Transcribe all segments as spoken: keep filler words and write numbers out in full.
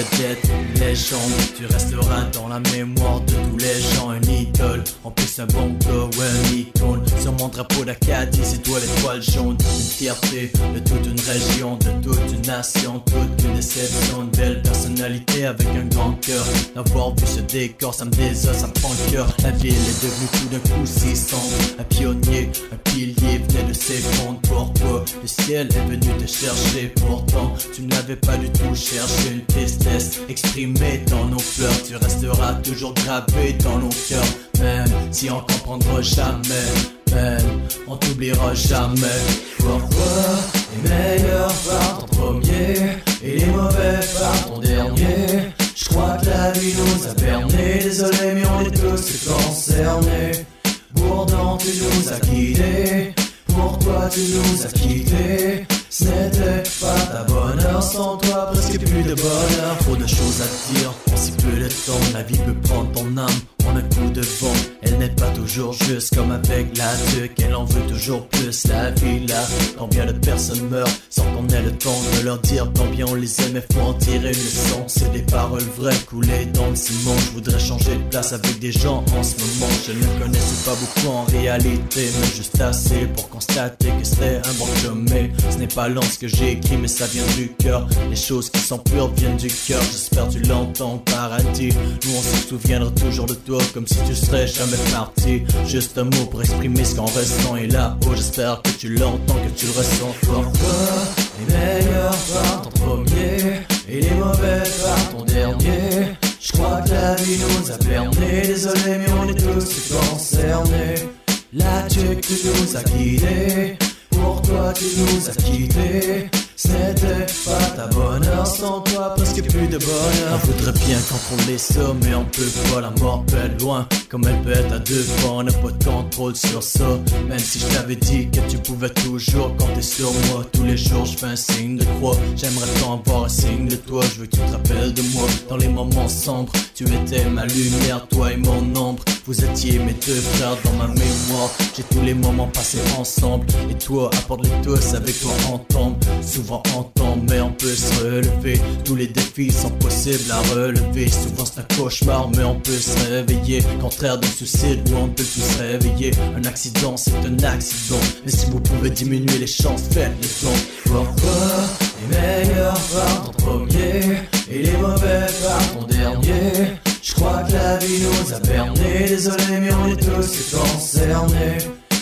vedette, une légende. Tu resteras dans la mémoire de tous les gens, un idole. En plus un bon gars, ouais, un icône. Sur mon drapeau d'Acadie, c'est toi l'étoile jaune. Une fierté de toute une région, de toute une nation. Toute une déception, une belle personnalité avec un grand cœur. D'avoir vu ce décor, ça me désosse, ça me prend le cœur. La ville est devenue tout d'un coup si sombre. Un pionnier, un pilier venait de s'effondrer. Pourquoi le ciel est venu te chercher? Pourtant tu ne l'avais pas du tout cherché. Une tristesse exprimée dans nos pleurs. Tu resteras toujours gravé dans nos cœurs. Même si on comprendra jamais, même on t'oubliera jamais. Pourquoi les meilleurs partent en premier et les mauvais partent en dernier? Je crois que la vie nous a berné. Désolé mais on est tous concernés. Pourtant tu nous as quittés. Pour toi tu nous as quittés. Ce n'était pas ta bonheur, sans toi presque plus de bonheur. Trop de choses à dire en si peu de temps. La vie peut prendre ton âme en un coup de vent. Elle n'est pas toujours juste comme avec la tuque. Elle en veut toujours plus, la vie là. Combien de personnes meurent sans qu'on ait le temps de leur dire combien on les aime. Il faut en tirer une leçon. C'est des paroles vraies coulées dans le ciment. Je voudrais changer de place avec des gens en ce moment. Je ne connaissais pas beaucoup en réalité, mais juste assez pour constater que c'était un bon chemin. Ce n'est pas lent ce que j'ai écrit mais ça vient du cœur. Les choses qui sont pures viennent du cœur. J'espère tu l'entends paradis. Nous on se souviendra toujours de toi comme si tu serais jamais parti. Juste un mot pour exprimer ce qu'on ressent. Et là-haut j'espère que tu l'entends, que tu le ressens. Pourquoi les meilleurs partent en premier et les mauvais partent en dernier? Je crois que la vie nous a berné. Désolé mais on est tous concernés. La tuque tu nous as quittés. Pour toi tu nous as quittés. Ce n'était pas ta bonheur, sans toi presque plus de bonheur. On voudrait bien contrôler ça mais on peut pas. La mort peut être loin comme elle peut être à deux pas. On n'a pas de contrôle sur ça. Même si je t'avais dit que tu pouvais toujours compter sur moi. Tous les jours je fais un signe de croix. J'aimerais tant avoir un signe de toi. Je veux que tu te rappelles de moi dans les moments sombres. Tu étais ma lumière, toi et mon ombre. Vous étiez mes deux frères dans ma mémoire. J'ai tous les moments passés ensemble. Et toi, apporte-les tous, avec toi on tombe. Souvent on tombe, mais on peut se relever. Tous les défis sont possibles à relever. Souvent c'est un cauchemar, mais on peut se réveiller. Contraire d'un suicide, où on peut tous se réveiller. Un accident, c'est un accident. Mais si vous pouvez diminuer les chances, faites-le donc. Pourquoi les meilleurs partent en premier et les mauvais partent en dernier? Je crois que la vie nous a berné. Désolé mais on est tous concernés.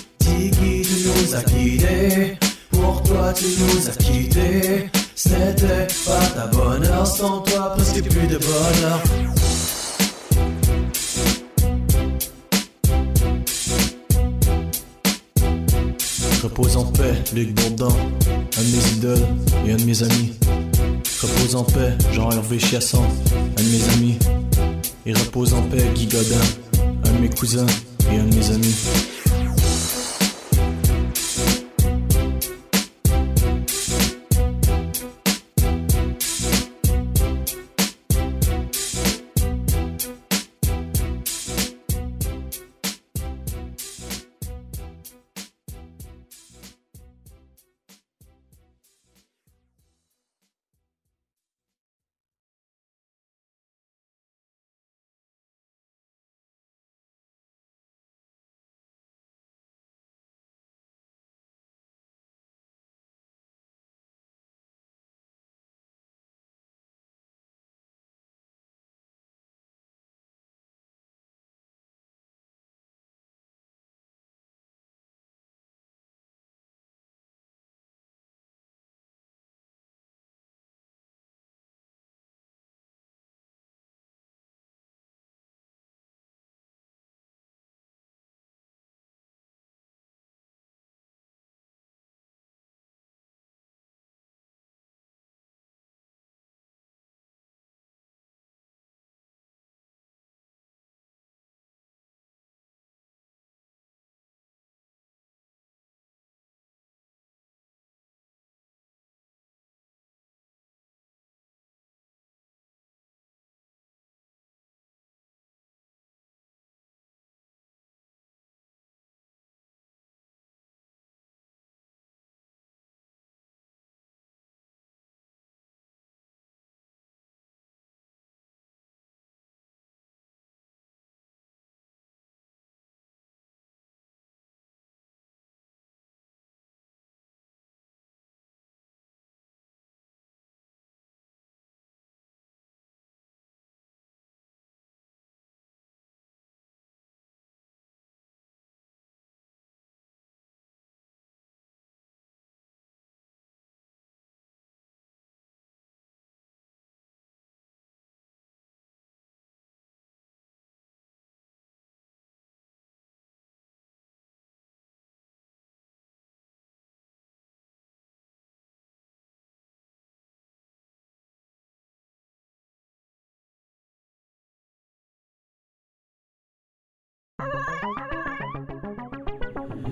Tiki tu nous as quittés. Pour toi tu nous as quittés. Ce n'était pas ta bonheur, sans toi presque plus de bonheur. Repose en paix, Luc Bourdin, un de mes idoles et un de mes amis. Repose en paix, Jean-Hervé Chiasson, un de mes amis. Et repose en paix, Guy Godin, un de mes cousins et un de mes amis.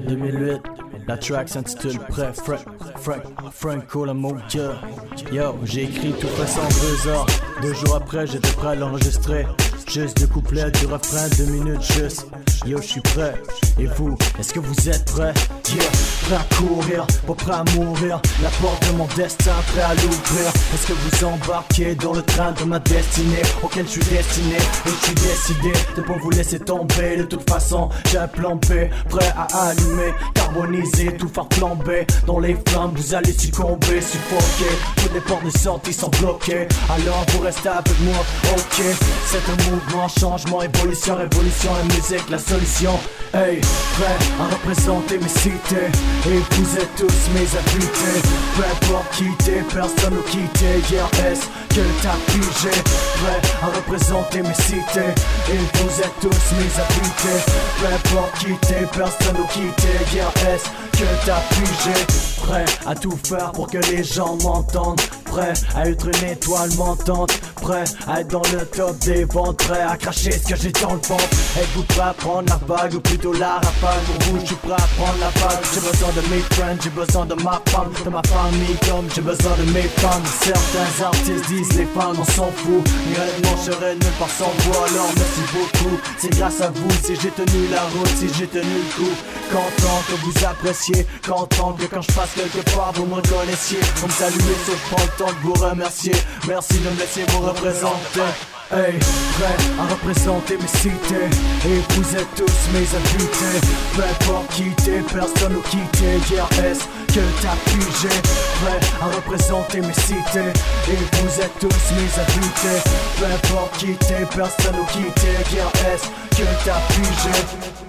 deux mille huit, la track s'intitule Prêt, Frank, Frank, Franco la Mocha. Yo, j'ai écrit tout façon deux heures. Deux jours après, j'étais prêt à l'enregistrer. Juste deux couplets du refrain, deux minutes juste. Yo, je suis prêt. Et vous, est-ce que vous êtes prêts? Yeah, prêt à courir, pas prêt à mourir. La porte de mon destin, prêt à l'ouvrir. Est-ce que vous embarquez dans le train de ma destinée, auquel je suis destiné? Et je suis décidé de pas vous laisser tomber. De toute façon, j'ai un plan B, prêt à allumer, carboniser, tout faire flamber. Dans les flammes, vous allez succomber, suffoquer. Toutes les portes de sortie sont bloquées. Alors vous restez avec moi, ok. C'est un mouvement, changement, évolution, révolution, la musique, la solution. Hey, prêt à représenter mes cités. Et vous êtes tous mes invités. Peu importe quitter, personne nous quitter. Yeah, est-ce que t'as pigé? Prêt à représenter mes cités. Et vous êtes tous mes invités. Peu importe quitter, personne nous quitter. Yeah, est-ce que t'as pigé? Prêt à tout faire pour que les gens m'entendent. Prêt à être une étoile montante. Prêt à être dans le top des ventes. Prêt à cracher ce que j'ai dans le ventre. Êtes-vous prêt à prendre la vague ou plutôt la rafale? Pour vous, je suis prêt à prendre la vague. J'ai besoin de mes friends, j'ai besoin de ma femme, de ma famille comme j'ai besoin de mes fans. Certains artistes disent les fans on s'en fout, mais honnêtement je serais nulle part sans vous. Alors merci beaucoup, c'est grâce à vous si j'ai tenu la route, si j'ai tenu le coup. Content que vous appréciez, content que quand je passe quelque part vous me reconnaissiez. Vous me saluez, sauf je prends le temps de vous remercier. Merci de me laisser vous représenter. Hey, prêt à représenter mes cités. Et vous êtes tous mes invités. Peu importe quitter, personne nous quitter. Yeah, est-ce que t'as pigé? Prêt à représenter mes cités. Et vous êtes tous mes invités. Peu importe quitter, personne nous quitter. Yeah, est-ce que t'as pigé?